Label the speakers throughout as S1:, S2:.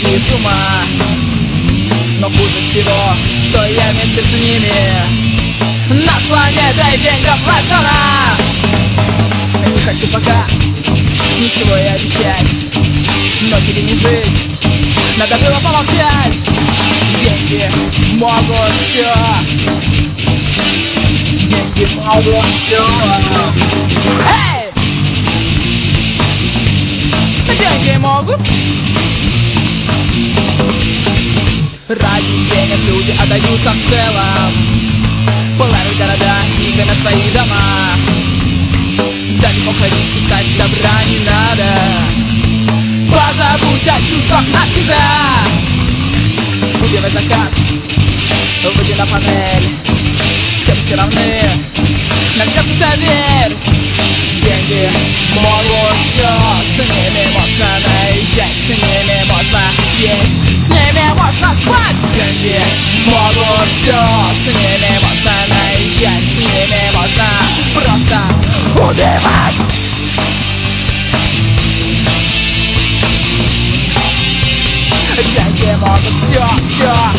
S1: выходящие с ума. Но хуже всего, что я вместе с ними на планетой деньгов Платона. Не хочу пока ничего и обещать, но тебе не жить, надо было помолчать. Деньги могут все, деньги могут все. Эй! Деньги могут. Ради денег люди отдаются в целом, плавят города, игры на свои дома. Далеко ходить, искать добра не надо. Позабудь о чувствах навсегда. Убивай заказ, выйди на панель. Все равны, навсегда верь. Деньги могут все, с ними можно наезжать, с ними можно есть, с ними можно спать. Деньги могут все, с ними можно наезжать, с ними можно просто убивать. Деньги могут все.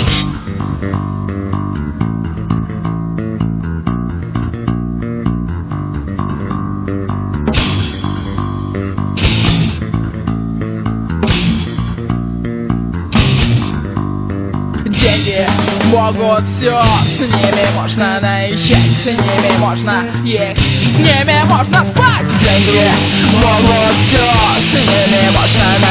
S1: Деньги могут все, с ними можно наезжать, с ними можно есть, с ними можно спать. Деньги могут все, с ними можно